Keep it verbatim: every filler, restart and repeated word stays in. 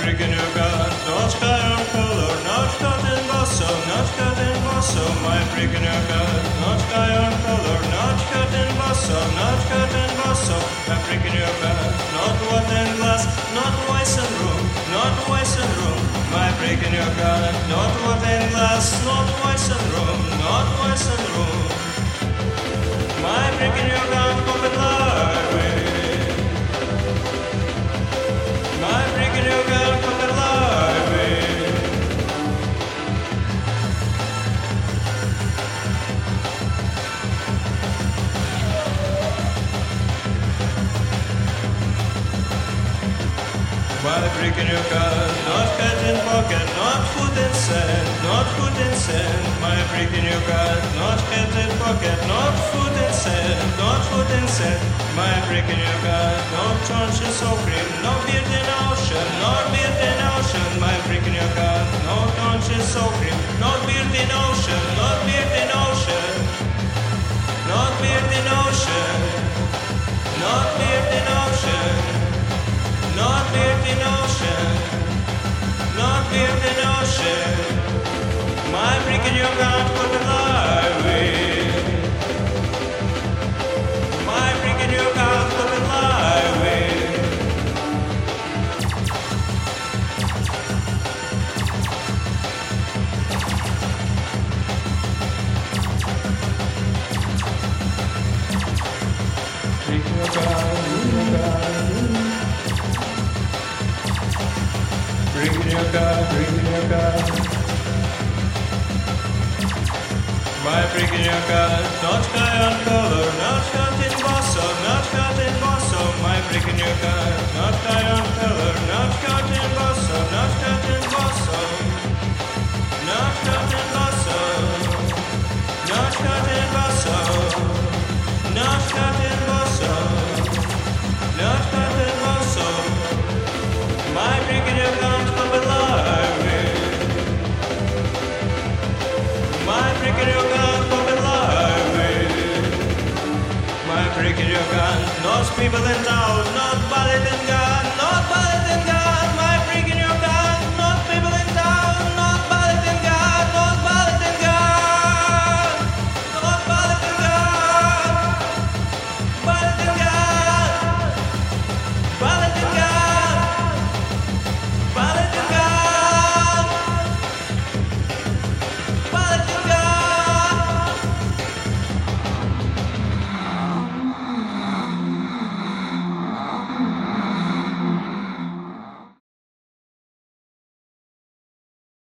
freaking yoga, notchka on color, notchka in basso, notchka in basso, my freaking yoga, notchka on color, notchka in basso, notchka in basso, my freaking yoga, not what in glass, not wise and room, not wise and room, my freaking yoga, not what in glass, not wise and room, not wise and room, my freaking yoga, open library. My freaking yoga, come alive. My freaking yoga, not cat in pocket, not food in sand, not food in sand. My freaking yoga, not cat in pocket, not food in sand, not food in sand. My freaking yoga, no conscience of cream, no beard in ocean, no beard in ocean. My freaking yoga, no conscience of cream, no beard in ocean, no beard in ocean, no beard in ocean, no beard in ocean, no beard in ocean, no beard in ocean. My freaking yoga, put the highway. My freaking yoga, put the highway. Freaking yoga, freaking yoga, freaking yoga. My freaking yoga, not sky on color, not cut in basso, not cut in basso. My freaking yoga, not sky on color, not cut in basso, not cut in basso, not cut in basso, not cut in basso, not cut in basso, not cut in basso. My freaking yoga, come alive. My freaking yoga, come alive. My freaking yoga, not people in town, not ballad in gun, not ballad in gun.